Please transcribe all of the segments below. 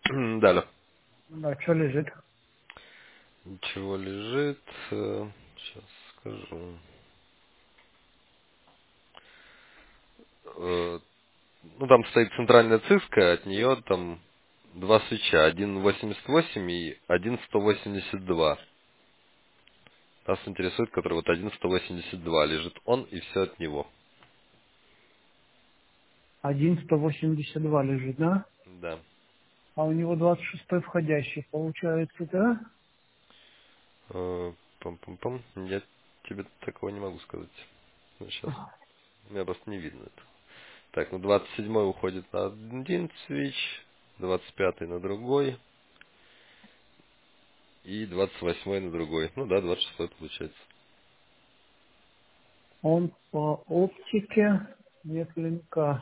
Да, да. Да, что лежит? Ничего лежит. Сейчас скажу. Э, Ну, там стоит центральная циска, от нее там два свеча. Один 88 и один 182. Нас интересует, который вот один 182 лежит он и все от него. 1,182 лежит, да? Да. А у него 26 входящий, получается, да? Пам-пам-пам. Я тебе такого не могу сказать. Ну, сейчас. У меня просто не видно это. Так, ну 27 уходит на один свич, 25 на другой и 28 на другой. Ну да, 26 получается. Он по оптике нет линка.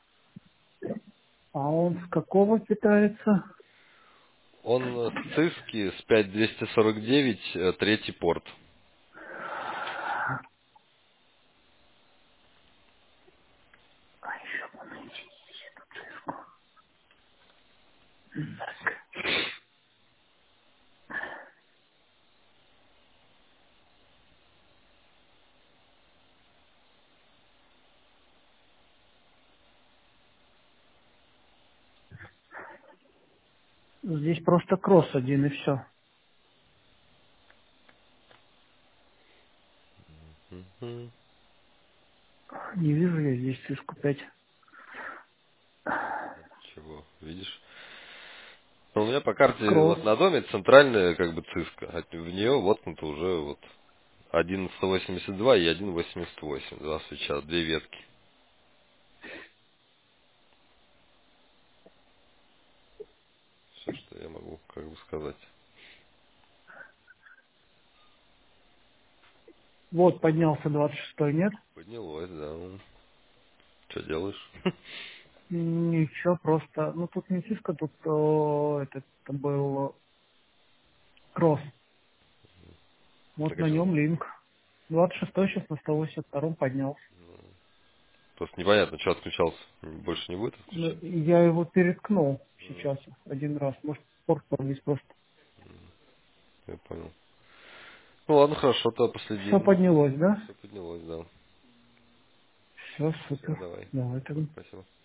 А он с какого питается? Он с циски с 5249, третий порт. Здесь просто кросс один и все. Мгм. Не вижу я здесь циску 5. Чего, видишь? Ну, у меня по карте Кросс. вот на доме центральная как бы циска. В нее воткнуто уже вот один 182 и один 88. Два свеча, две ветки. Все, что я могу как бы сказать. Вот поднялся 26, нет? Поднялось, да. Что делаешь? Ничего, просто, ну тут не циска, тут этот был кросс. Вот Так а на что? нем линк. 26 сейчас на 182 поднялся. Просто непонятно, что отключался. Больше не будет Ну, отключаться? я его переткнул сейчас один раз. Может, порт повис просто. Я понял. Ну ладно, хорошо, то Все последим. поднялось, да? Все поднялось, да. Все, Все, супер. давай. Давай тогда. Спасибо.